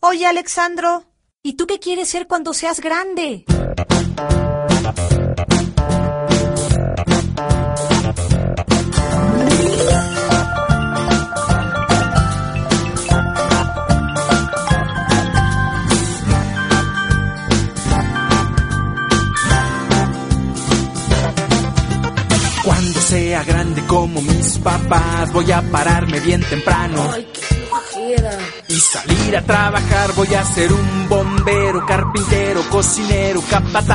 Oye, Alexandro, ¿y tú qué quieres ser cuando seas grande? Cuando sea grande como mis papás, voy a pararme bien temprano. ¡Ay, qué flojera! Y salir a trabajar, voy a ser un bombero, carpintero, cocinero, capataz.